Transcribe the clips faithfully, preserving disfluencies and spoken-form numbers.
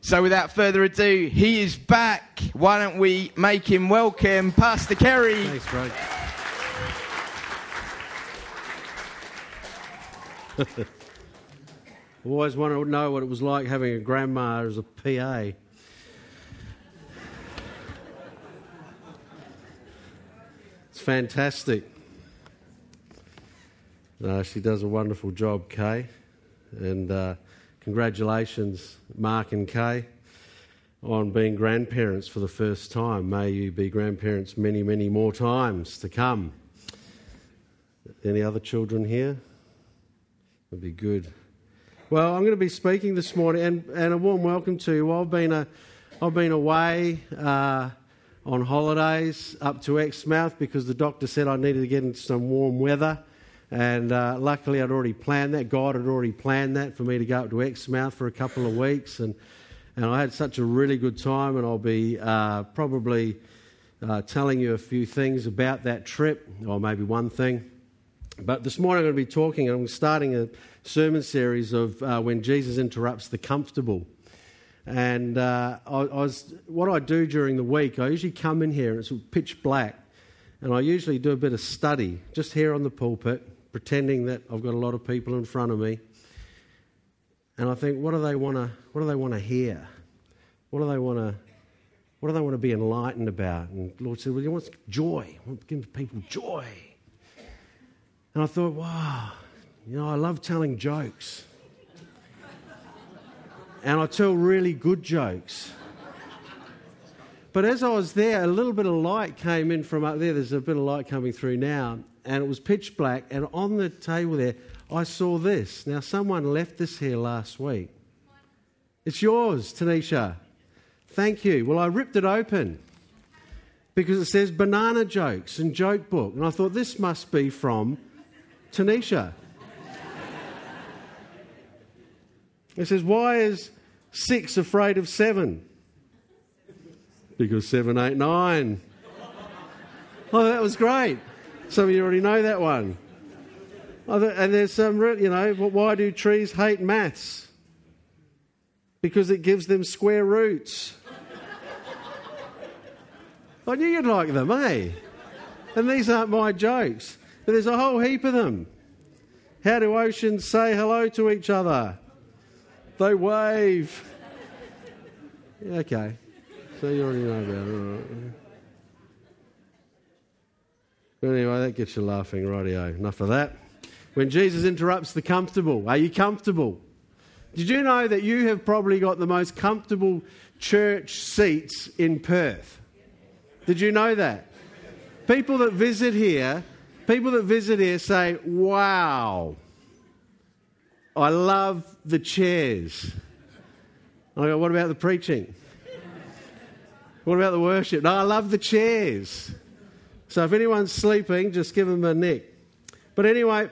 So without further ado, he is back. Why don't we make him welcome, Pastor Kerry. Thanks, Craig. I always wanted to know what it was like having a grandma as a P A. It's fantastic. No, she does a wonderful job, Kay. And uh, congratulations, Mark and Kay, on being grandparents for the first time. May you be grandparents many, many more times to come. Any other children here? Would be good. Well, I'm going to be speaking this morning, and, and a warm welcome to you. I've been a, I've been away uh, on holidays up to Exmouth because the doctor said I needed to get into some warm weather, and uh, luckily I'd already planned that. God had already planned that for me to go up to Exmouth for a couple of weeks, and and I had such a really good time, and I'll be uh, probably uh, telling you a few things about that trip, or maybe one thing. But this morning I'm going to be talking, I'm starting a sermon series of uh, when Jesus interrupts the comfortable. And uh, I, I was, what I do during the week, I usually come in here and it's pitch black, and I usually do a bit of study, just here on the pulpit, pretending that I've got a lot of people in front of me. And I think, what do they want to, what do they want to hear? What do they want to, what do they want to be enlightened about? And the Lord said, well, He wants joy. I want to give people joy. And I thought, wow, you know, I love telling jokes. And I tell really good jokes. But as I was there, a little bit of light came in from up there. There's a bit of light coming through now. And it was pitch black. And on the table there, I saw this. Now, someone left this here last week. It's yours, Tanisha. Thank you. Well, I ripped it open because it says banana jokes and joke book. And I thought, this must be from Tanisha. It says, why is six afraid of seven? Because seven, eight, nine. Oh, that was great. Some of you already know that one. Oh, and there's some, you know, why do trees hate maths? Because it gives them square roots. I knew you'd like them, eh? And these aren't my jokes. But there's a whole heap of them. How do oceans say hello to each other? They wave. Yeah, okay. So you already know about it, all right. But anyway, that gets you laughing, rightio. Enough of that. When Jesus interrupts the comfortable, are you comfortable? Did you know that you have probably got the most comfortable church seats in Perth? Did you know that? People that visit here... People that visit here say, wow, I love the chairs. I go, what about the preaching? What about the worship? No, I love the chairs. So if anyone's sleeping, just give them a nick. But anyway,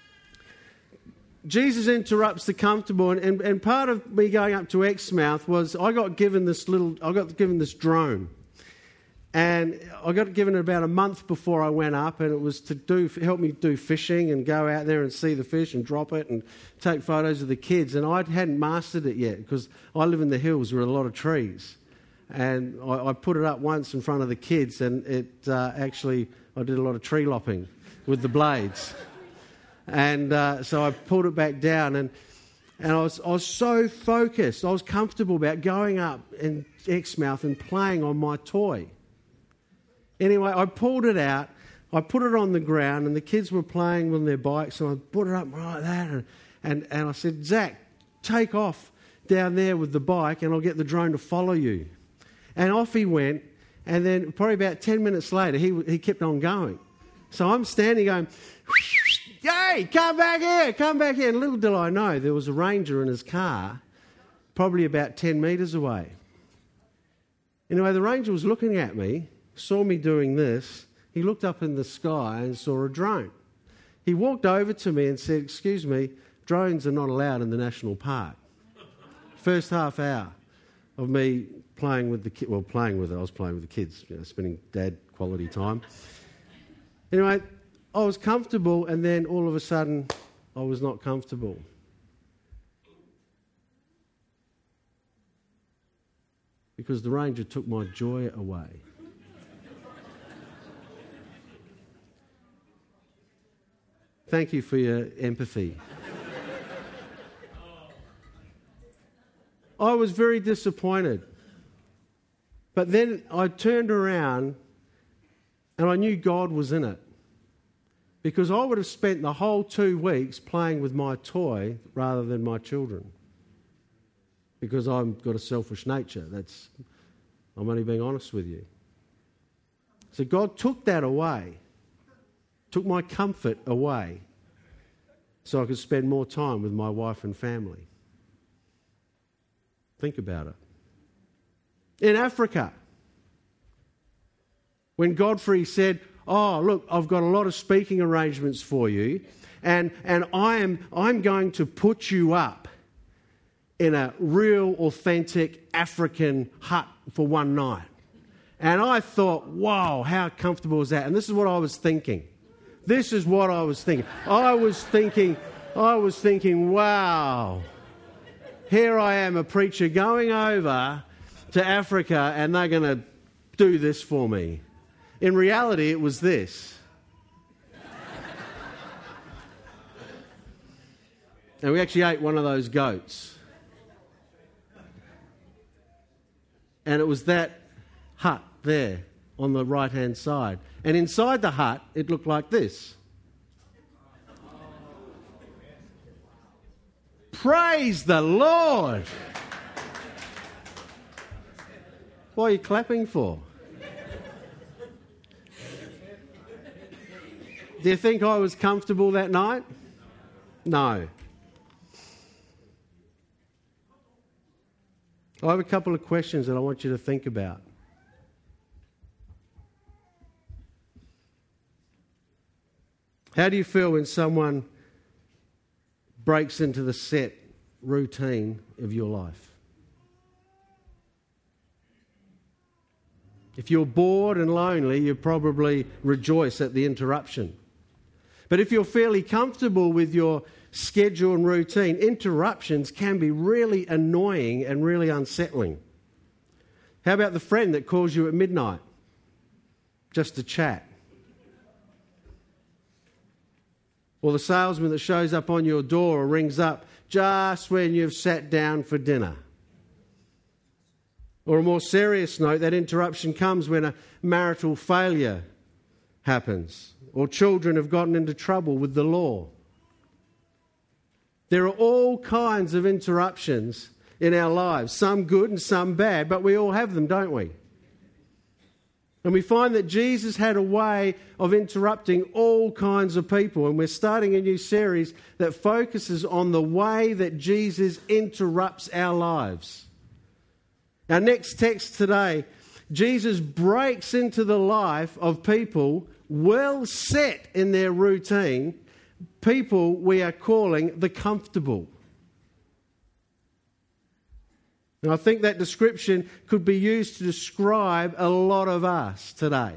Jesus interrupts the comfortable, and, and, and part of me going up to Exmouth was I got given this little, I got given this drone. And I got given it about a month before I went up, and it was to do help me do fishing and go out there and see the fish and drop it and take photos of the kids. And I hadn't mastered it yet because I live in the hills with a lot of trees. And I, I put it up once in front of the kids, and it uh, actually, I did a lot of tree lopping with the blades. And uh, so I pulled it back down, and and I was I was so focused. I was comfortable about going up in Exmouth and playing on my toy. Anyway, I pulled it out, I put it on the ground, and the kids were playing on their bikes, and I put it up like that, and, and, and I said, Zach, take off down there with the bike, and I'll get the drone to follow you. And off he went, and then probably about ten minutes later, he he kept on going. So I'm standing going, hey, come back here, come back here. And little did I know, there was a ranger in his car, probably about ten metres away. Anyway, the ranger was looking at me, saw me doing this. He looked up in the sky and saw a drone. He walked over to me and said, excuse me, drones are not allowed in the national park. First half hour of me playing with the kids, well, playing with it, I was playing with the kids, you know, spending dad quality time. Anyway, I was comfortable, and then all of a sudden, I was not comfortable. because the ranger took my joy away. Thank you for your empathy. I was very disappointed. But then I turned around and I knew God was in it. Because I would have spent the whole two weeks playing with my toy rather than my children. Because I've got a selfish nature. That's, I'm only being honest with you. So God took that away. Took my comfort away. So I could spend more time with my wife and family. Think about it. In Africa, when Godfrey said, oh, look, I've got a lot of speaking arrangements for you, and, and I am, I'm going to put you up in a real, authentic African hut for one night. And I thought, wow, how comfortable is that? And this is what I was thinking. This is what I was thinking. I was thinking, I was thinking, wow, here I am, a preacher going over to Africa, and they're going to do this for me. In reality, it was this. And we actually ate one of those goats. And it was that hut there on the right-hand side. And inside the hut, it looked like this. Praise the Lord! What are you clapping for? Do you think I was comfortable that night? No. I have a couple of questions that I want you to think about. How do you feel when someone breaks into the set routine of your life? If you're bored and lonely, you probably rejoice at the interruption. But if you're fairly comfortable with your schedule and routine, interruptions can be really annoying and really unsettling. How about the friend that calls you at midnight just to chat? Or the salesman that shows up on your door or rings up just when you've sat down for dinner? Or a more serious note, that interruption comes when a marital failure happens, or children have gotten into trouble with the law. There are all kinds of interruptions in our lives, some good and some bad, but we all have them, don't we? And we find that Jesus had a way of interrupting all kinds of people, and we're starting a new series that focuses on the way that Jesus interrupts our lives. Our next text today, Jesus breaks into the life of people well set in their routine, people we are calling the comfortable. And I think that description could be used to describe a lot of us today.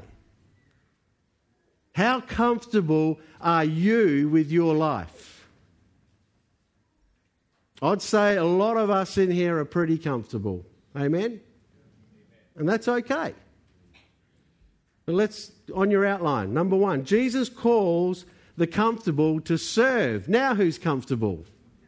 How comfortable are you with your life? I'd say a lot of us in here are pretty comfortable. Amen? And that's okay. But let's, on your outline, number one, Jesus calls the comfortable to serve. Now who's comfortable?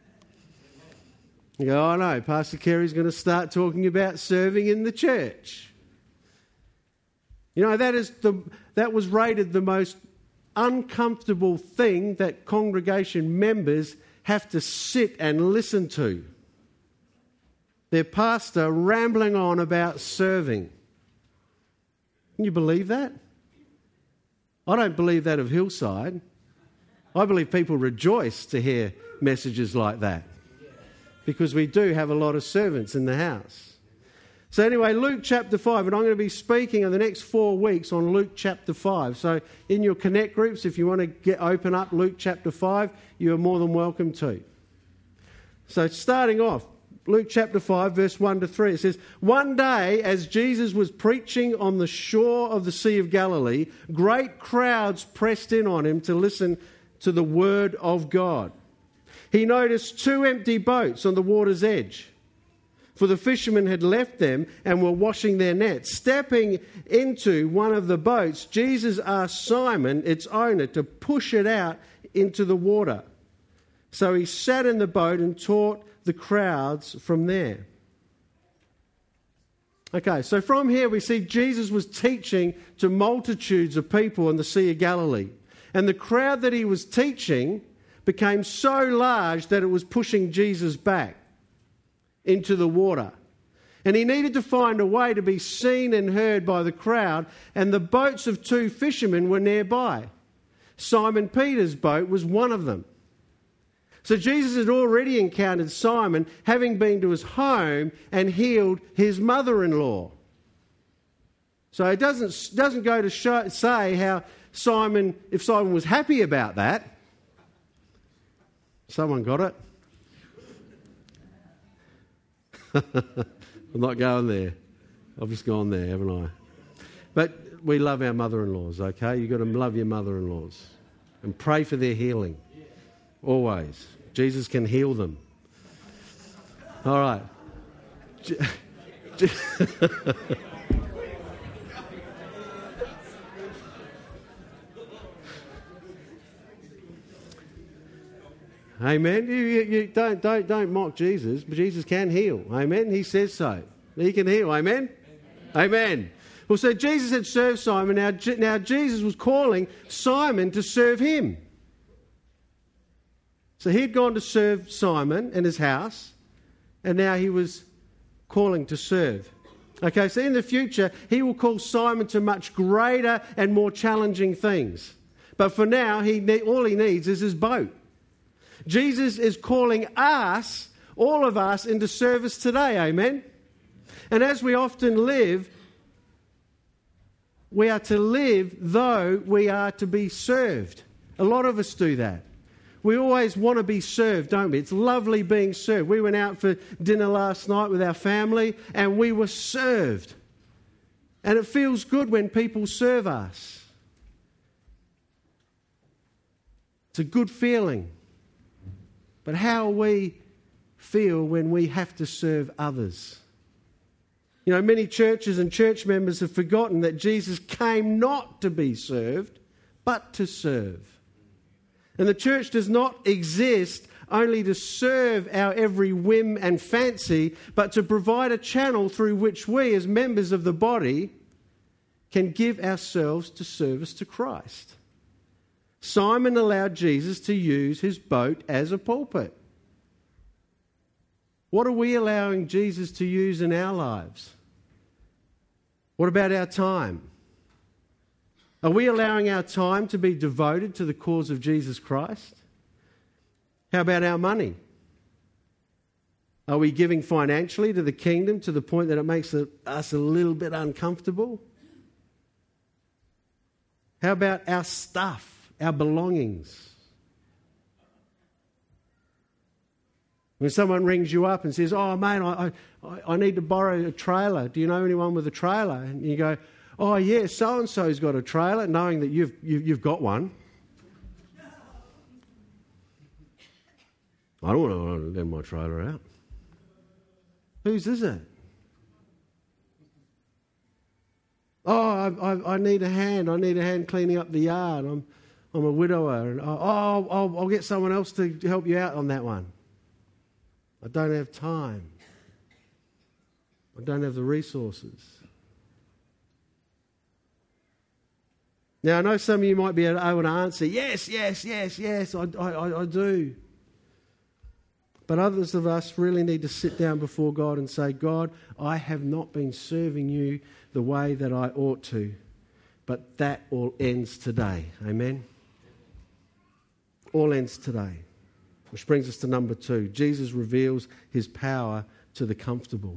You go, oh no, Pastor Kerry's going to start talking about serving in the church. You know, that is the that was rated the most uncomfortable thing that congregation members have to sit and listen to. Their pastor rambling on about serving. Can you believe that? I don't believe that of Hillside. I believe people rejoice to hear messages like that, because we do have a lot of servants in the house. So anyway, Luke chapter five, and I'm going to be speaking in the next four weeks on Luke chapter five. So in your Connect groups, if you want to get open up Luke chapter five, you are more than welcome to. So starting off, Luke chapter five, verse one to three, it says, one day as Jesus was preaching on the shore of the Sea of Galilee, great crowds pressed in on him to listen to the word of God. He noticed two empty boats on the water's edge. for the fishermen had left them and were washing their nets. Stepping into one of the boats, Jesus asked Simon, its owner, to push it out into the water. So he sat in the boat and taught the crowds from there. Okay, so from here we see Jesus was teaching to multitudes of people in the Sea of Galilee. And the crowd that he was teaching became so large that it was pushing Jesus back into the water. And he needed to find a way to be seen and heard by the crowd, and the boats of two fishermen were nearby. Simon Peter's boat was one of them. So Jesus had already encountered Simon, having been to his home and healed his mother-in-law. So it doesn't, doesn't go to show, say how Simon, if Simon was happy about that. Someone got it? I'm not going there. I've just gone there, haven't I? But we love our mother-in-laws, okay? You've got to love your mother-in-laws and pray for their healing. Always. Jesus can heal them. All right. Amen. You, you, you don't, don't, don't mock Jesus, but Jesus can heal. Amen. He says so. He can heal. Amen. Amen. Amen. Well, so Jesus had served Simon. Now, now Jesus was calling Simon to serve him. So he'd gone to serve Simon in his house, and now he was calling to serve. Okay, so in the future, he will call Simon to much greater and more challenging things. But for now, he all he needs is his boat. Jesus is calling us, all of us, into service today, amen? And as we often live, we are to live though we are to be served. A lot of us do that. We always want to be served, don't we? It's lovely being served. We went out for dinner last night with our family and we were served. And it feels good when people serve us. It's a good feeling. But how we feel when we have to serve others. You know, many churches and church members have forgotten that Jesus came not to be served, but to serve. And the church does not exist only to serve our every whim and fancy, but to provide a channel through which we, as members of the body, can give ourselves to service to Christ. Simon allowed Jesus to use his boat as a pulpit. What are we allowing Jesus to use in our lives? What about our time? Are we allowing our time to be devoted to the cause of Jesus Christ? How about our money? Are we giving financially to the kingdom to the point that it makes us a little bit uncomfortable? How about our stuff, our belongings? When someone rings you up and says, oh, mate, I, I, I need to borrow a trailer. Do you know anyone with a trailer? And you go, oh, yeah, so-and-so's got a trailer, knowing that you've, you've, you've got one. I don't want to lend my trailer out. Whose is it? Oh, I, I, I need a hand. I need a hand cleaning up the yard. I'm, I'm a widower. And, oh, I'll, I'll get someone else to help you out on that one. I don't have time. I don't have the resources. Now, I know some of you might be able to answer, yes, yes, yes, yes, I, I, I do. But others of us really need to sit down before God and say, God, I have not been serving you the way that I ought to. But that all ends today. Amen? All ends today. Which brings us to number two. Jesus reveals his power to the comfortable.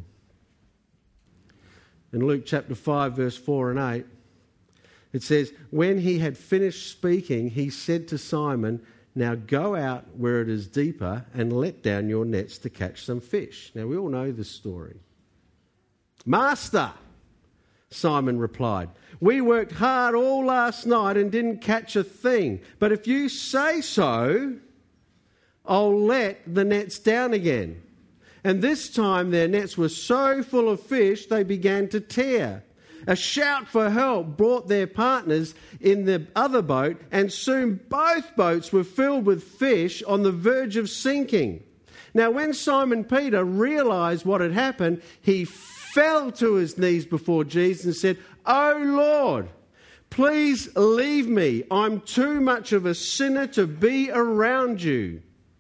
In Luke chapter five, verse four and eight, it says, when he had finished speaking, he said to Simon, now go out where it is deeper and let down your nets to catch some fish. Now we all know this story. Master, Simon replied, we worked hard all last night and didn't catch a thing. But if you say so, I'll let the nets down again. and this time their nets were so full of fish they began to tear. A shout for help brought their partners in the other boat, and soon both boats were filled with fish on the verge of sinking. Now when Simon Peter realised what had happened, he fell to his knees before Jesus and said, "Oh Lord, please leave me. I'm too much of a sinner to be around you."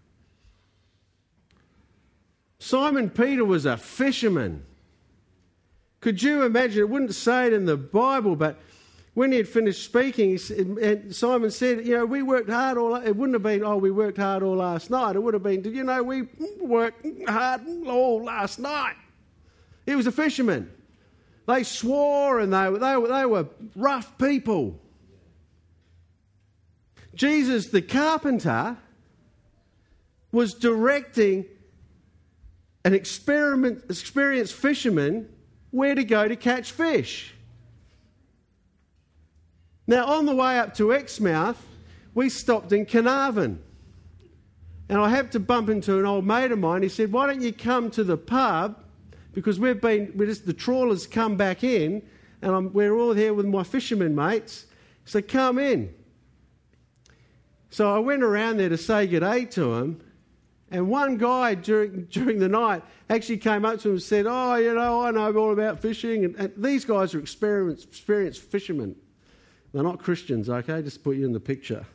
Simon Peter was a fisherman. Could you imagine? It wouldn't say it in the Bible, but when he had finished speaking, he said, and Simon said, you know, we worked hard all, it wouldn't have been, oh, we worked hard all last night. It would have been, you know, we worked hard all last night. He was a fisherman. They swore and they, they, they were rough people. Jesus, the carpenter, was directing an experiment, experienced fisherman where to go to catch fish. Now, on the way up to Exmouth, we stopped in Carnarvon. And I happened to bump into an old mate of mine. He said, "Why don't you come to the pub? Because we've been, we're just, the trawlers come back in, and I'm, we're all here with my fishermen mates. So come in." So I went around there to say good day to him. And one guy during during the night actually came up to him and said, "Oh, you know, I know all about fishing." And, and these guys are experienced, experienced fishermen. They're not Christians, okay? Just put you in the picture.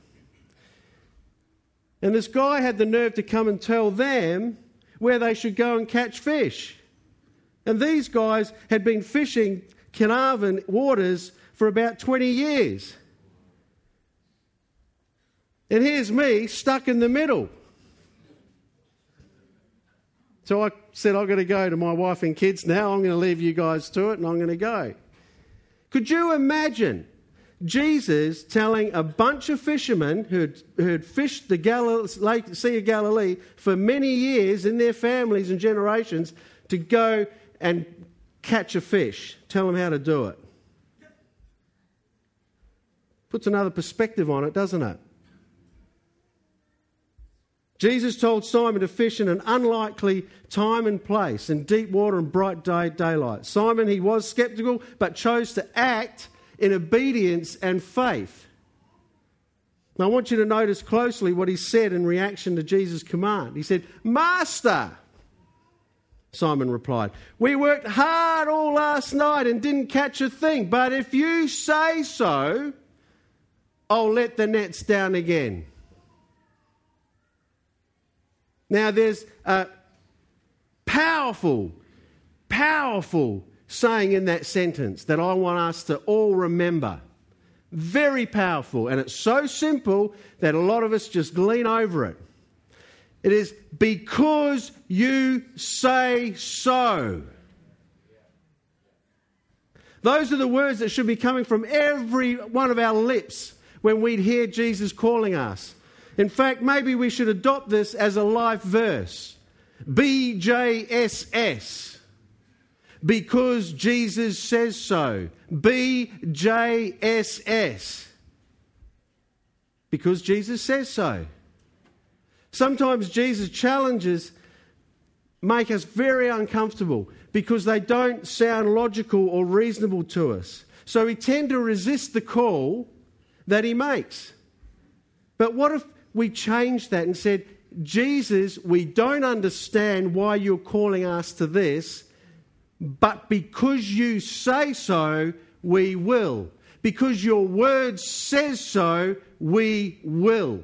And this guy had the nerve to come and tell them where they should go and catch fish. And these guys had been fishing Carnarvon waters for about twenty years. And here's me stuck in the middle. So I said, "I've got to go to my wife and kids now. I'm going to leave you guys to it and I'm going to go." Could you imagine Jesus telling a bunch of fishermen who had, who had fished the Gal- Lake, Sea of Galilee for many years in their families and generations to go and catch a fish, tell them how to do it? Puts another perspective on it, doesn't it? Jesus told Simon to fish in an unlikely time and place, in deep water and bright day, daylight. Simon, he was sceptical, but chose to act in obedience and faith. Now, I want you to notice closely what he said in reaction to Jesus' command. He said, "Master," Simon replied, "we worked hard all last night and didn't catch a thing, but if you say so, I'll let the nets down again." Now, there's a powerful, powerful saying in that sentence that I want us to all remember. Very powerful, and it's so simple that a lot of us just glean over it. It is, "because you say so." Those are the words that should be coming from every one of our lips when we'd hear Jesus calling us. In fact, maybe we should adopt this as a life verse. B J S S. Because Jesus says so. B J S S. Because Jesus says so. Sometimes Jesus' challenges make us very uncomfortable because they don't sound logical or reasonable to us. So we tend to resist the call that he makes. But what if we changed that and said, "Jesus, we don't understand why you're calling us to this, but because you say so, we will. Because your word says so, we will."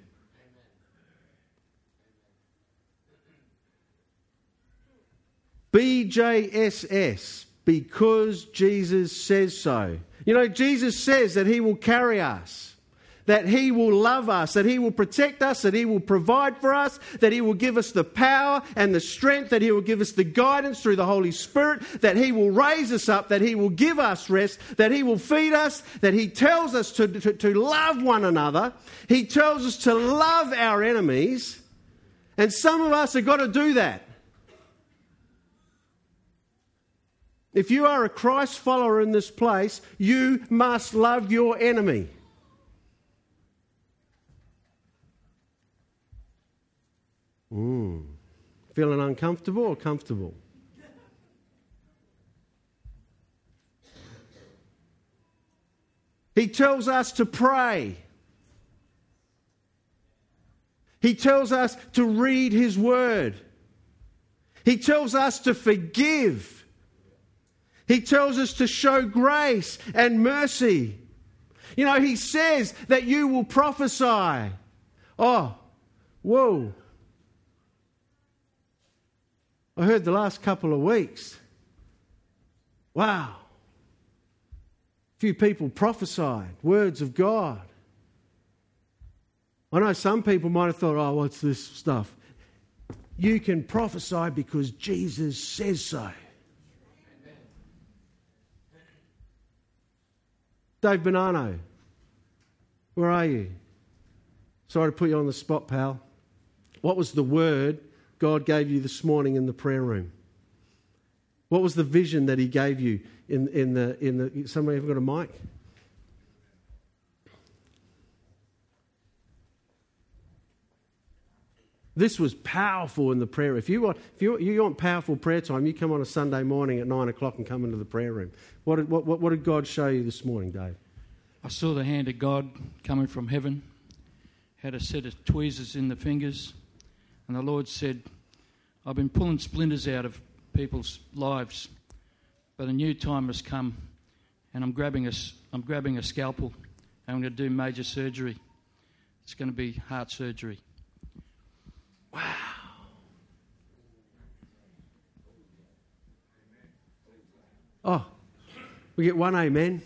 B J S S, because Jesus says so. You know, Jesus says that he will carry us, that he will love us, that he will protect us, that he will provide for us, that he will give us the power and the strength, that he will give us the guidance through the Holy Spirit, that he will raise us up, that he will give us rest, that he will feed us, that he tells us to, to, to love one another. He tells us to love our enemies. And some of us have got to do that. If you are a Christ follower in this place, you must love your enemy. Mm. Feeling uncomfortable or comfortable? He tells us to pray. He tells us to read His Word. He tells us to forgive. He tells us to show grace and mercy. You know, He says that you will prophesy. Oh, whoa. I heard the last couple of weeks. Wow. A few people prophesied words of God. I know some people might have thought, oh, what's this stuff? You can prophesy because Jesus says so. Amen. Dave Bonanno, where are you? Sorry to put you on the spot, pal. What was the word God gave you this morning in the prayer room? What was the vision that He gave you in, in the in the? Somebody have got a mic? This was powerful in the prayer. If you want, if you, you want powerful prayer time, you come on a Sunday morning at nine o'clock and come into the prayer room. What did, what, what did God show you this morning, Dave? I saw the hand of God coming from heaven, had a set of tweezers in the fingers, and the Lord said, I've been pulling splinters out of people's lives, but a new time has come, and I'm grabbing a, I'm grabbing a scalpel, and I'm going to do major surgery. It's going to be heart surgery. Wow. Oh, we get one amen.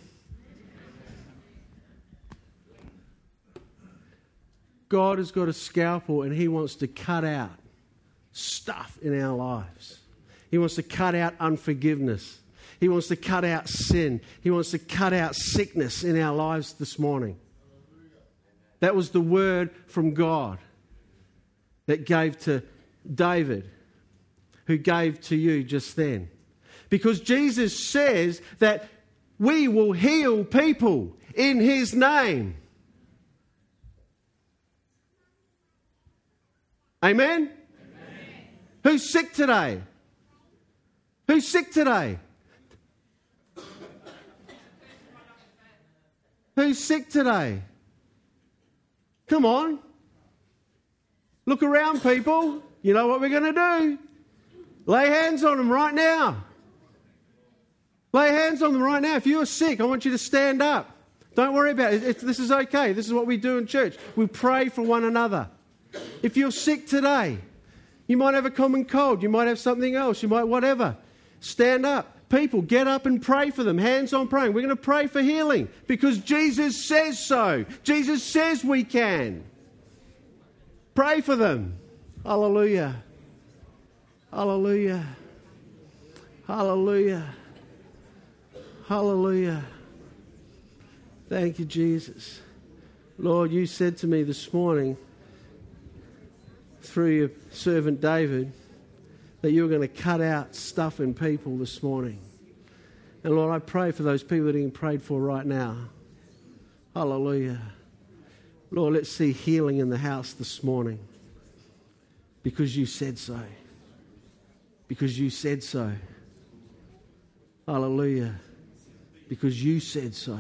God has got a scalpel and He wants to cut out stuff in our lives. He wants to cut out unforgiveness. He wants to cut out sin. He wants to cut out sickness in our lives this morning. That was the word from God that gave to David, who gave to you just then. Because Jesus says that we will heal people in His name. Amen? Amen? Who's sick today? Who's sick today? Who's sick today? Come on. Look around, people. You know what we're going to do? Lay hands on them right now. Lay hands on them right now. If you're sick, I want you to stand up. Don't worry about it. It's, this is okay. This is what we do in church. We pray for one another. If you're sick today, you might have a common cold. You might have something else. You might whatever. Stand up. People, get up and pray for them. Hands on praying. We're going to pray for healing because Jesus says so. Jesus says we can. Pray for them. Hallelujah. Hallelujah. Hallelujah. Hallelujah. Thank you, Jesus. Lord, you said to me this morning through your servant David that you were going to cut out stuff in people this morning. And Lord, I pray for those people that are being prayed for right now. Hallelujah. Lord, let's see healing in the house this morning because you said so. Because you said so. Hallelujah. Because you said so.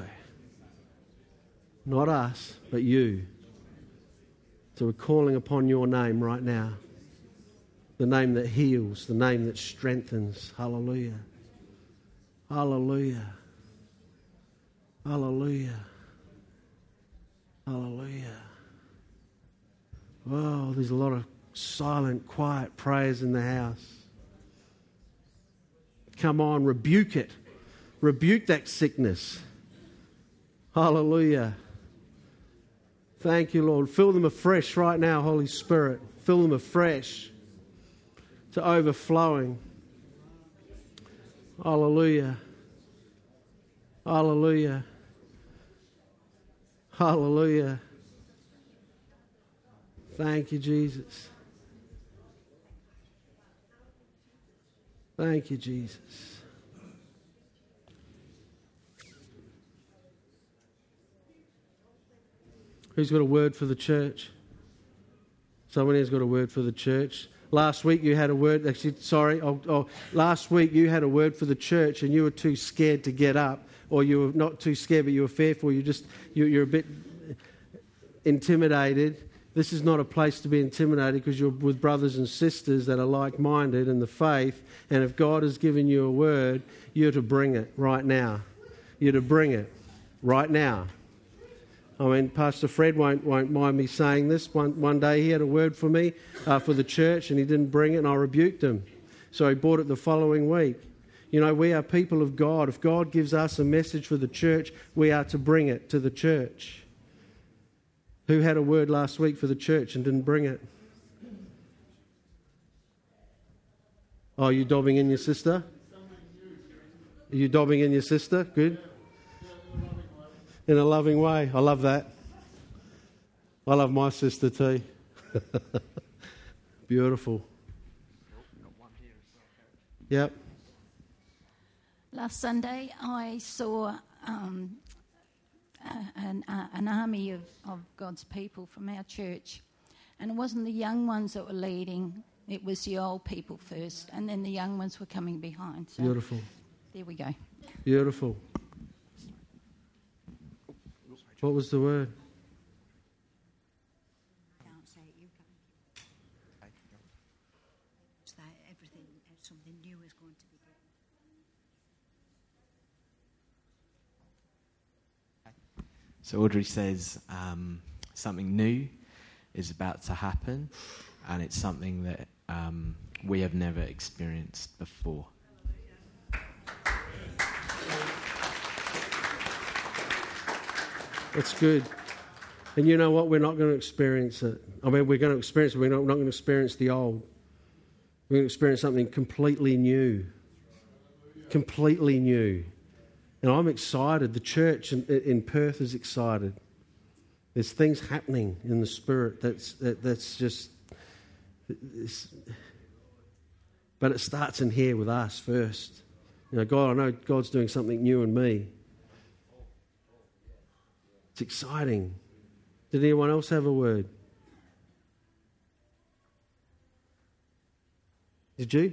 Not us, but you. So we're calling upon your name right now. The name that heals, the name that strengthens. Hallelujah. Hallelujah. Hallelujah. Hallelujah. Oh, there's a lot of silent, quiet prayers in the house. Come on, rebuke it. Rebuke that sickness. Hallelujah. Thank you, Lord. Fill them afresh right now, Holy Spirit. Fill them afresh to overflowing. Hallelujah. Hallelujah. Hallelujah. Thank you, Jesus. Thank you, Jesus. Who's got a word for the church? Someone has got a word for the church. last week you had a word, actually, sorry, oh, oh, last week you had a word for the church and you were too scared to get up, or you were not too scared, but you were fearful, you just, you, you're a bit intimidated. This is not a place to be intimidated because you're with brothers and sisters that are like-minded in the faith, and if God has given you a word, you're to bring it right now. You're to bring it right now. I mean, Pastor Fred won't won't mind me saying this. One one day he had a word for me uh, for the church, and he didn't bring it, and I rebuked him. So he brought it the following week. You know, we are people of God. If God gives us a message for the church, we are to bring it to the church. Who had a word last week for the church and didn't bring it? Oh, you dobbing in your sister? Are you dobbing in your sister? Good. In a loving way. I love that. I love my sister too. Beautiful. Yep. Last Sunday I saw um, an, uh, an army of, of God's people from our church. And it wasn't the young ones that were leading, it was the old people first, and then the young ones were coming behind. So beautiful. There we go. Beautiful. What was the word? I can't say it, you can. It's that everything, something new is going to be good. So Audrey says um, something new is about to happen, and it's something that um, we have never experienced before. That's good. And you know what? We're not going to experience it. I mean, we're going to experience it. We're not, not going to experience the old. We're going to experience something completely new. Completely new. And I'm excited. The church in, in Perth is excited. There's things happening in the spirit that's that, that's just... But it starts in here with us first. You know, God, I know God's doing something new in me. It's exciting. Did anyone else have a word? Did you?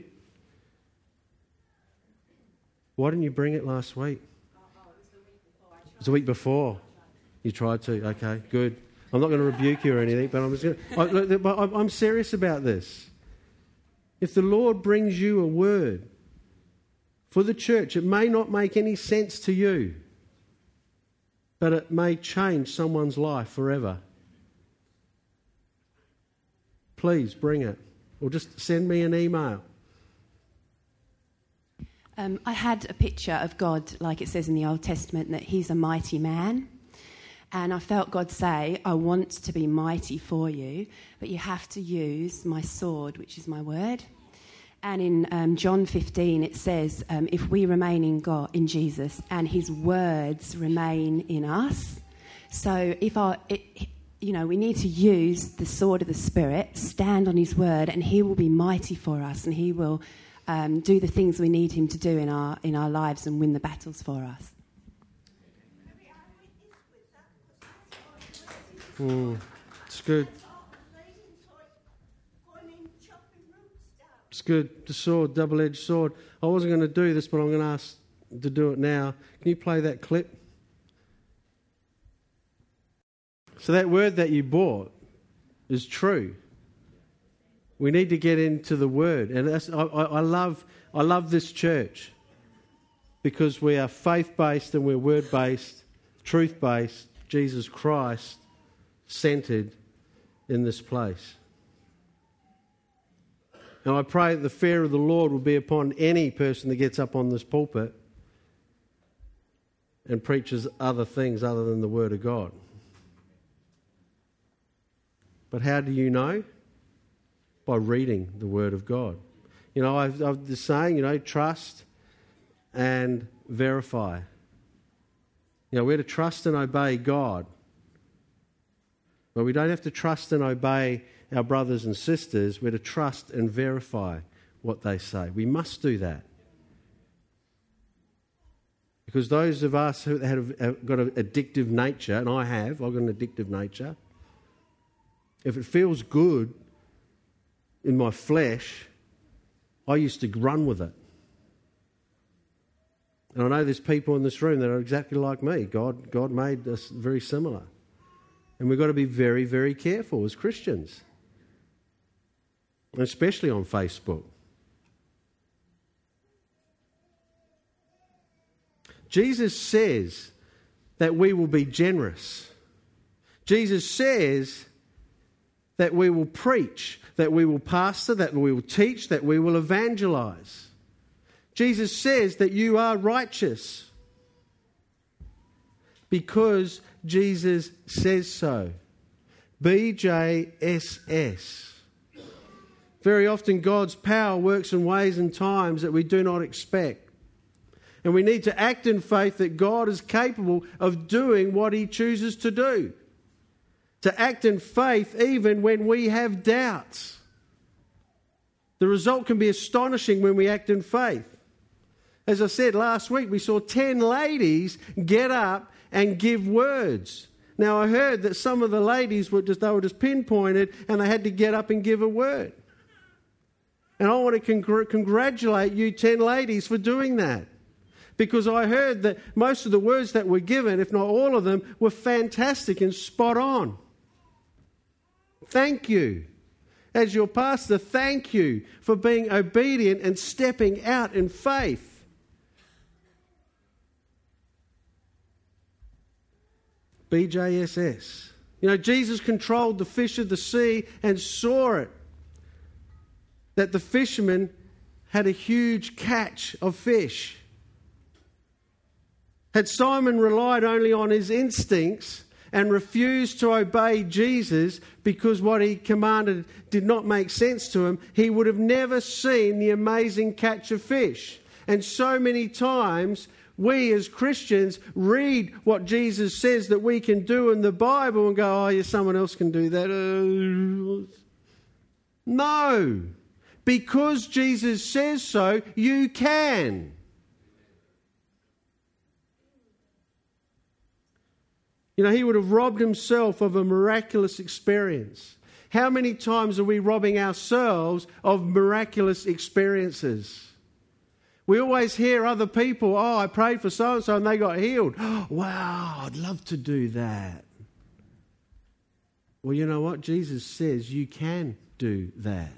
Why didn't you bring it last week? It was the week before. You tried to. Okay, good. I'm not going to rebuke you or anything, but I'm just going to, I, look, but I'm serious about this. If the Lord brings you a word for the church, it may not make any sense to you, but it may change someone's life forever. Please bring it, or just send me an email. Um, I had a picture of God, like it says in the Old Testament, that he's a mighty man. And I felt God say, I want to be mighty for you, but you have to use my sword, which is my word. And in um, John fifteen, it says, um, if we remain in God, in Jesus, and his words remain in us. So if our, it, you know, we need to use the sword of the Spirit, stand on his word, and he will be mighty for us, and he will um, do the things we need him to do in our in our lives and win the battles for us. Mm, it's good. It's good. The sword, double-edged sword. I wasn't going to do this, but I'm going to ask to do it now. Can you play that clip? So that word that you bought is true. We need to get into the word, and that's, I, I, I love. I love this church because we are faith-based and we're word-based, truth-based. Jesus Christ centered in this place. And I pray that the fear of the Lord will be upon any person that gets up on this pulpit and preaches other things other than the Word of God. But how do you know? By reading the Word of God. You know, I've, I've the saying, you know, trust and verify. You know, we're to trust and obey God. But we don't have to trust and obey our brothers and sisters. We're to trust and verify what they say. We must do that. Because those of us who have got an addictive nature, and I have, I've got an addictive nature, if it feels good, in my flesh, I used to run with it. And I know there's people in this room that are exactly like me. God, God made us very similar. And we've got to be very, very careful as Christians, especially on Facebook. Jesus says that we will be generous. Jesus says that we will preach, that we will pastor, that we will teach, that we will evangelize. Jesus says that you are righteous because Jesus says so. B J S S. Very often God's power works in ways and times that we do not expect. And we need to act in faith that God is capable of doing what He chooses to do. To act in faith even when we have doubts. The result can be astonishing when we act in faith. As I said last week, we saw ten ladies get up and give words. Now I heard that some of the ladies were just, they were just pinpointed and they had to get up and give a word. And I want to congr- congratulate you ten ladies for doing that. Because I heard that most of the words that were given, if not all of them, were fantastic and spot on. Thank you. As your pastor, thank you for being obedient and stepping out in faith. B J S S. You know, Jesus controlled the fish of the sea and saw it. That the fishermen had a huge catch of fish. Had Simon relied only on his instincts and refused to obey Jesus because what he commanded did not make sense to him, he would have never seen the amazing catch of fish. And so many times we as Christians read what Jesus says that we can do in the Bible and go, oh, yeah, someone else can do that. Uh, no. Because Jesus says so, you can. You know, he would have robbed himself of a miraculous experience. How many times are we robbing ourselves of miraculous experiences? We always hear other people, oh, I prayed for so-and-so and they got healed. Oh, wow, I'd love to do that. Well, you know what? Jesus says you can do that.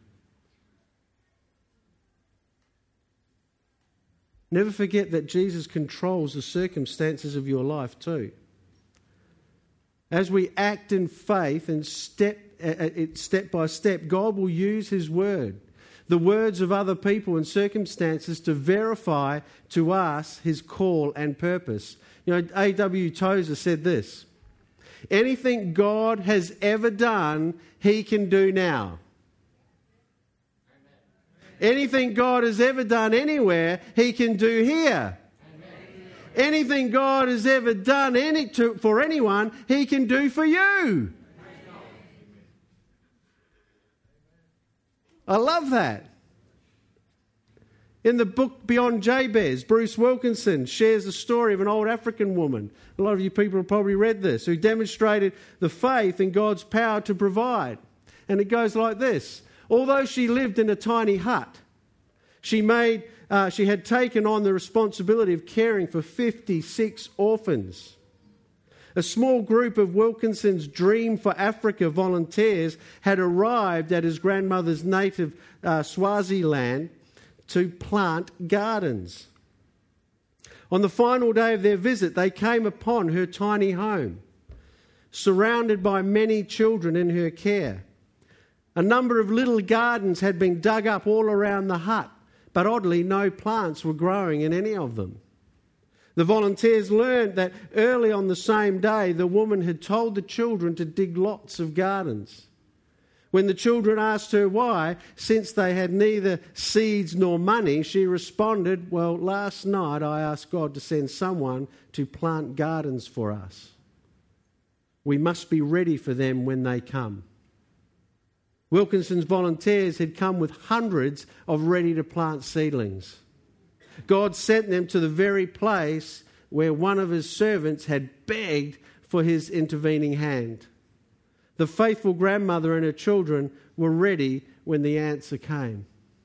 Never forget that Jesus controls the circumstances of your life too. As we act in faith and step, uh, step by step, God will use His word, the words of other people and circumstances to verify to us His call and purpose. You know, A W Tozer said this, anything God has ever done, He can do now. Anything God has ever done anywhere, He can do here. Anything God has ever done any to, for anyone, He can do for you. I love that. In the book Beyond Jabez, Bruce Wilkinson shares the story of an old African woman. A lot of you people have probably read this, who demonstrated the faith in God's power to provide. And it goes like this. Although she lived in a tiny hut, she made... Uh, she had taken on the responsibility of caring for fifty-six orphans. A small group of Wilkinson's Dream for Africa volunteers had arrived at his grandmother's native uh, Swaziland to plant gardens. On the final day of their visit, they came upon her tiny home, surrounded by many children in her care. A number of little gardens had been dug up all around the hut, but oddly, no plants were growing in any of them. The volunteers learned that early on the same day, the woman had told the children to dig lots of gardens. When the children asked her why, since they had neither seeds nor money, she responded, well, last night I asked God to send someone to plant gardens for us. We must be ready for them when they come. Wilkinson's volunteers had come with hundreds of ready-to-plant seedlings. God sent them to the very place where one of His servants had begged for His intervening hand. The faithful grandmother and her children were ready when the answer came.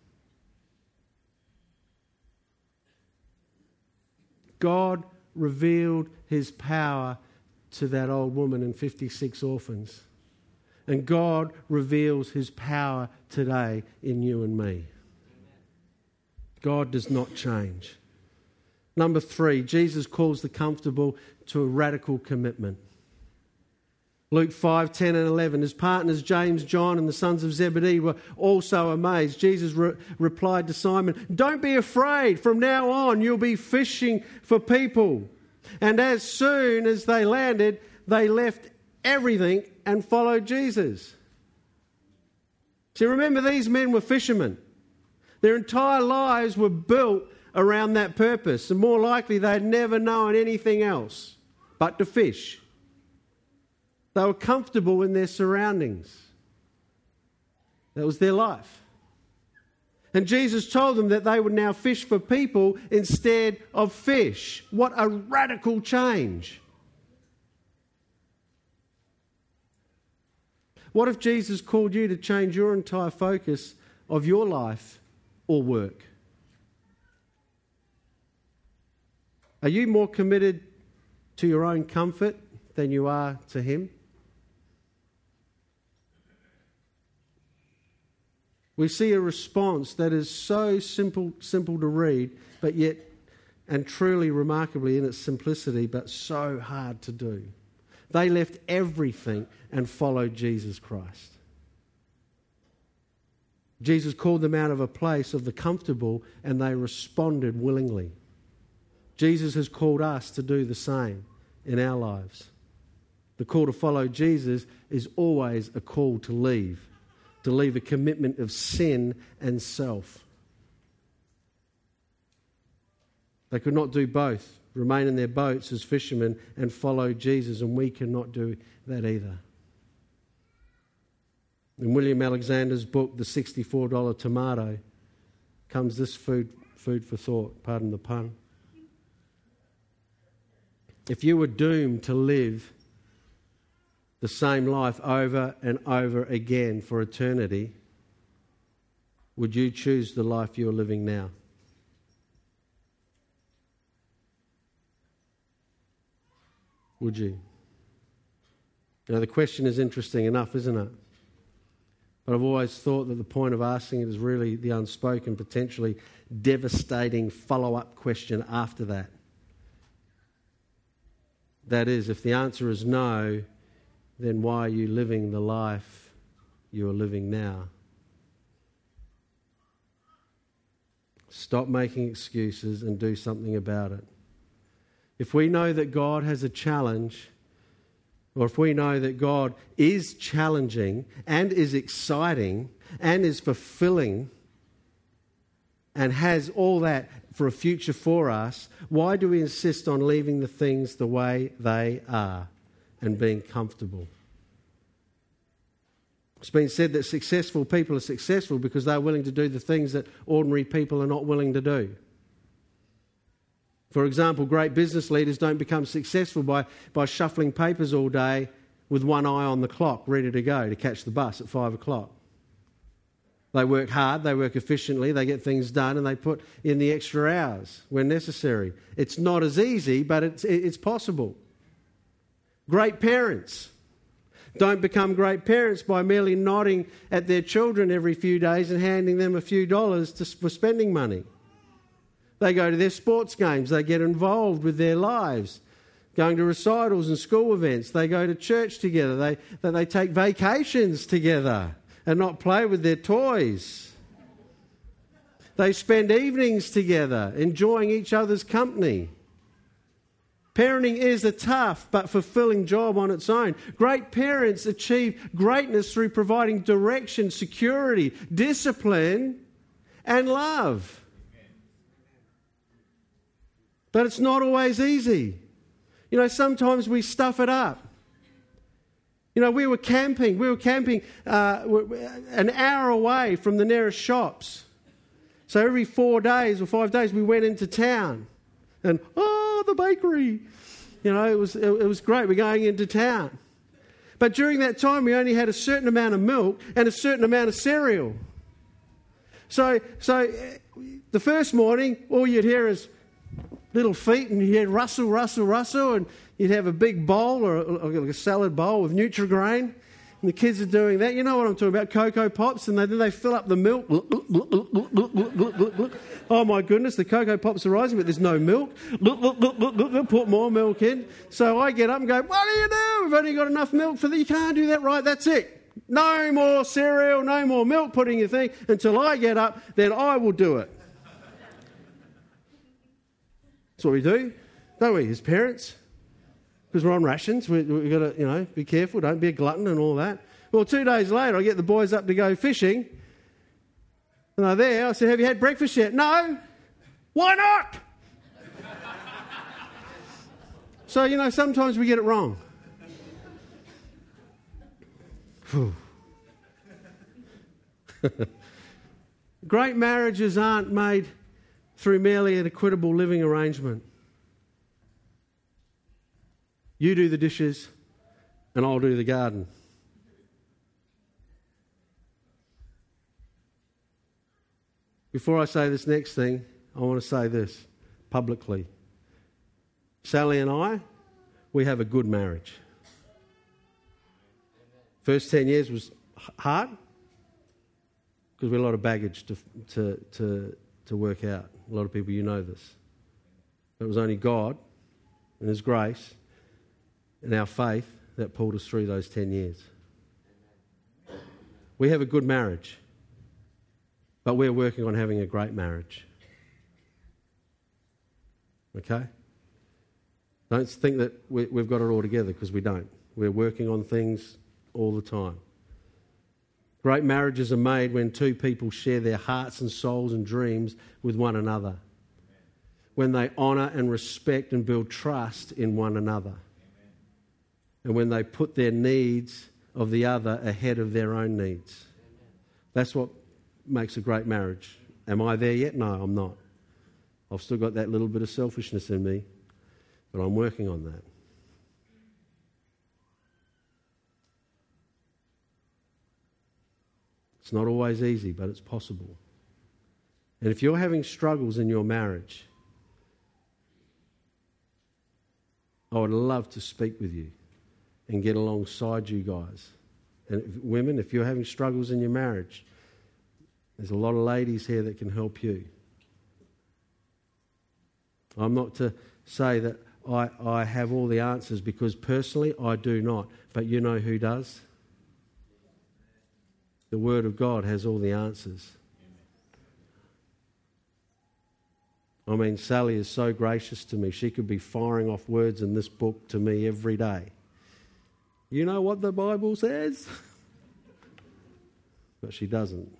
God revealed his power to that old woman and fifty-six orphans. And God reveals his power today in you and me. God does not change. Number three, Jesus calls the comfortable to a radical commitment. Luke five, ten and eleven. His partners James, John and the sons of Zebedee were also amazed. Jesus re- replied to Simon, "Don't be afraid. From now on you'll be fishing for people." And as soon as they landed, they left everything and followed Jesus. See, remember, these men were fishermen. Their entire lives were built around that purpose. And more likely, they'd never known anything else but to fish. They were comfortable in their surroundings. That was their life. And Jesus told them that they would now fish for people instead of fish. What a radical change. What if Jesus called you to change your entire focus of your life or work? Are you more committed to your own comfort than you are to him? We see a response that is so simple, simple to read, but yet, and truly remarkably in its simplicity, but so hard to do. They left everything and followed Jesus Christ. Jesus called them out of a place of the comfortable, and they responded willingly. Jesus has called us to do the same in our lives. The call to follow Jesus is always a call to leave. To leave a commitment of sin and self. They could not do both, remain in their boats as fishermen and follow Jesus, and we cannot do that either. In William Alexander's book, The sixty-four dollar Tomato, comes this food, food for thought, pardon the pun. If you were doomed to live the same life over and over again for eternity, would you choose the life you're living now? Would you? Now, the question is interesting enough, isn't it? But I've always thought that the point of asking it is really the unspoken, potentially devastating follow-up question after that. That is, if the answer is no, then why are you living the life you are living now? Stop making excuses and do something about it. If we know that God has a challenge, or if we know that God is challenging and is exciting and is fulfilling and has all that for a future for us, why do we insist on leaving the things the way they are and being comfortable? It's been said that successful people are successful because they're willing to do the things that ordinary people are not willing to do. For example, great business leaders don't become successful by, by shuffling papers all day with one eye on the clock, ready to go to catch the bus at five o'clock. They work hard, they work efficiently, they get things done, and they put in the extra hours when necessary. It's not as easy, but it's, it's possible. Great parents don't become great parents by merely nodding at their children every few days and handing them a few dollars to, for spending money. They go to their sports games, they get involved with their lives, going to recitals and school events, they go to church together, they, they take vacations together and not play with their toys. They spend evenings together, enjoying each other's company. Parenting is a tough but fulfilling job on its own. Great parents achieve greatness through providing direction, security, discipline, and love. But it's not always easy. You know, sometimes we stuff it up. You know, we were camping. We were camping uh, an hour away from the nearest shops. So every four days or five days we went into town. And, oh, the bakery. You know, it was, it, it was great. We're going into town. But during that time, we only had a certain amount of milk and a certain amount of cereal. So, so the first morning, all you'd hear is little feet, and you'd rustle, rustle, rustle, and you'd have a big bowl or a, or a salad bowl with Nutri-Grain, and the kids are doing that. You know what I'm talking about, Cocoa Pops, and they, then they fill up the milk. Oh my goodness, the Cocoa Pops are rising, but there's no milk. Put more milk in. So I get up and go, what do you do? We've only got enough milk for that. You can't do that, right? That's it. No more cereal, no more milk pudding your thing until I get up, then I will do it. That's what we do, don't we, as parents? Because we're on rations, we, we've got to, you know, be careful, don't be a glutton and all that. Well, two days later, I get the boys up to go fishing, and they're there. I said, have you had breakfast yet? No. Why not? So, you know, sometimes we get it wrong. Great marriages aren't made through merely an equitable living arrangement. You do the dishes and I'll do the garden. Before I say this next thing, I want to say this publicly. Sally and I, we have a good marriage. First ten years was hard because we had a lot of baggage to, to, to, to work out. A lot of people, you know this. But it was only God and His grace and our faith that pulled us through those ten years. We have a good marriage, but we're working on having a great marriage. Okay? Don't think that we, we've got it all together, because we don't. We're working on things all the time. Great marriages are made when two people share their hearts and souls and dreams with one another. When they honour and respect and build trust in one another. And when they put their needs of the other ahead of their own needs. That's what makes a great marriage. Am I there yet? No, I'm not. I've still got that little bit of selfishness in me, but I'm working on that. It's not always easy, but it's possible. And if you're having struggles in your marriage, I would love to speak with you and get alongside you guys. And if, women, if you're having struggles in your marriage, there's a lot of ladies here that can help you. I'm not to say that I, I have all the answers, because personally I do not. But you know who does? The Word of God has all the answers. I mean, Sally is so gracious to me. She could be firing off words in this book to me every day. You know what the Bible says? But she doesn't.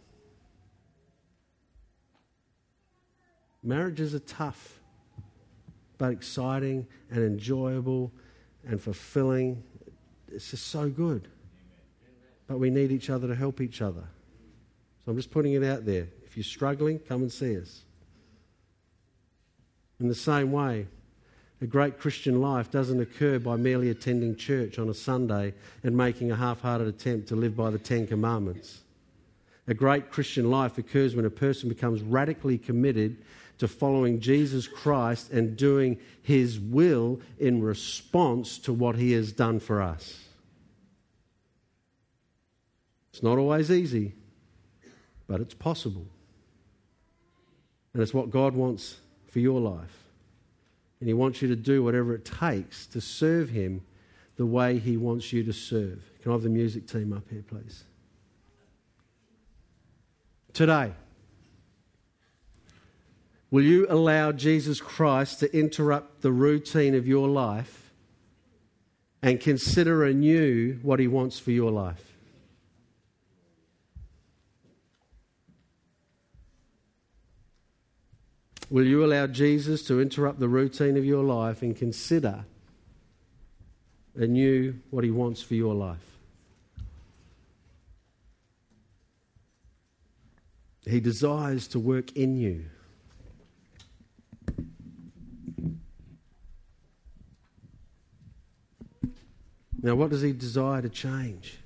Marriages are tough, but exciting and enjoyable and fulfilling. It's just so good. But we need each other to help each other. So I'm just putting it out there. If you're struggling, come and see us. In the same way, a great Christian life doesn't occur by merely attending church on a Sunday and making a half-hearted attempt to live by the Ten Commandments. A great Christian life occurs when a person becomes radically committed to following Jesus Christ and doing His will in response to what He has done for us. It's not always easy, but it's possible. And it's what God wants for your life. And He wants you to do whatever it takes to serve Him the way He wants you to serve. Can I have the music team up here, please? Today, will you allow Jesus Christ to interrupt the routine of your life and consider anew what He wants for your life? Will you allow Jesus to interrupt the routine of your life and consider anew what He wants for your life? He desires to work in you. Now, what does he desire to change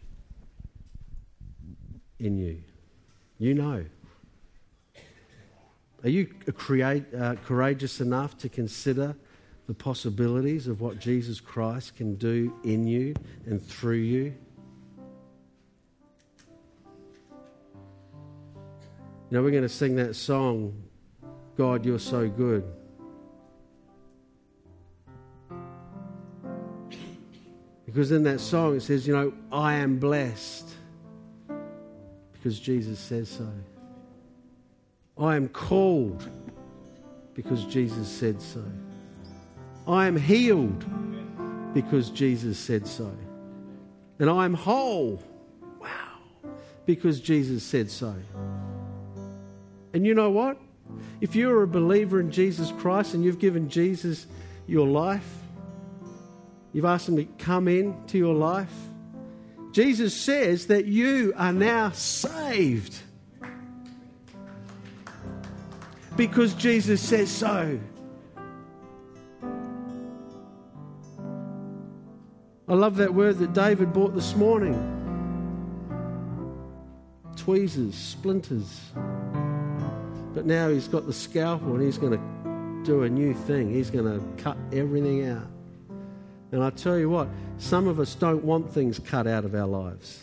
in you? You know. Are you create, uh, courageous enough to consider the possibilities of what Jesus Christ can do in you and through you? You know, we're going to sing that song, God, You're So Good. Because in that song it says, you know, I am blessed because Jesus says so. I am called because Jesus said so. I am healed because Jesus said so. And I am whole, wow, because Jesus said so. And you know what? If you're a believer in Jesus Christ and you've given Jesus your life, you've asked him to come into your life, Jesus says that you are now saved. Because Jesus says so. I love that word that David brought this morning. Tweezers, splinters. But now he's got the scalpel and he's going to do a new thing. He's going to cut everything out. And I tell you what, some of us don't want things cut out of our lives.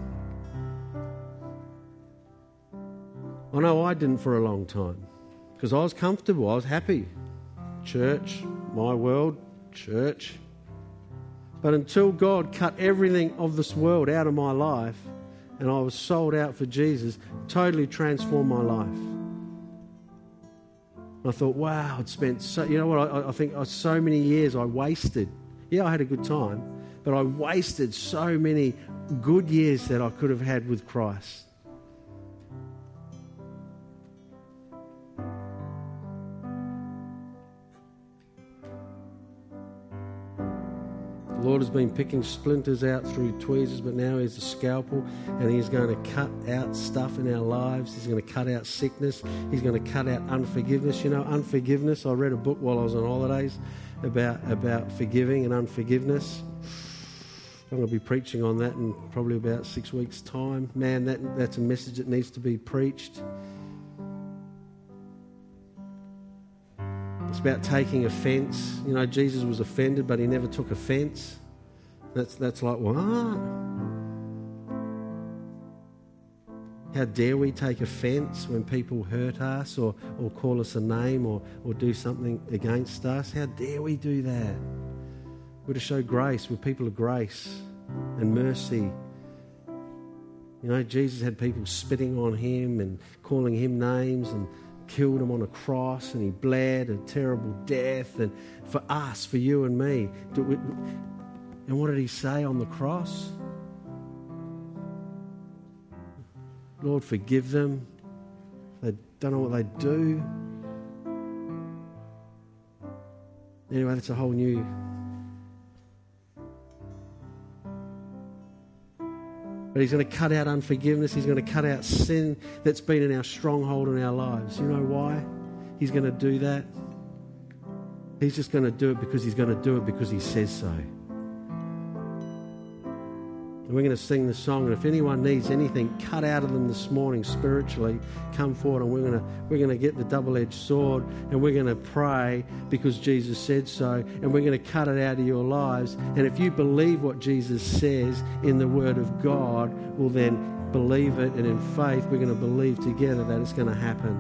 I know I didn't for a long time. Because I was comfortable, I was happy. Church, my world, church. But until God cut everything of this world out of my life and I was sold out for Jesus, totally transformed my life. And I thought, wow, I'd spent so, you know what, I, I think so many years I wasted. Yeah, I had a good time, but I wasted so many good years that I could have had with Christ. The Lord has been picking splinters out through tweezers, but now He's a scalpel and He's going to cut out stuff in our lives. He's going to cut out sickness. He's going to cut out unforgiveness. You know, unforgiveness. I read a book while I was on holidays about, about forgiving and unforgiveness. I'm going to be preaching on that in probably about six weeks' time. Man, that that's a message that needs to be preached. It's about taking offence. You know, Jesus was offended, but He never took offence. That's that's like, what? How dare we take offence when people hurt us or, or call us a name or, or do something against us? How dare we do that? We're to show grace. We're people of grace and mercy. You know, Jesus had people spitting on Him and calling Him names and killed Him on a cross, and He bled a terrible death, and for us, for you and me. And what did He say on the cross? Lord, forgive them. They don't know what they do. Anyway, that's a whole new... But He's going to cut out unforgiveness. He's going to cut out sin that's been in our stronghold in our lives. You know why He's going to do that? He's just going to do it because He's going to do it because He says so. And we're going to sing the song. And if anyone needs anything cut out of them this morning spiritually, come forward, and we're going to we're going to get the double-edged sword, and we're going to pray because Jesus said so, and we're going to cut it out of your lives. And if you believe what Jesus says in the Word of God, well then believe it, and in faith we're going to believe together that it's going to happen.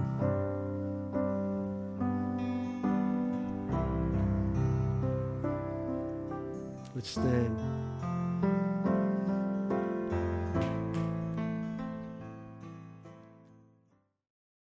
Let's stand.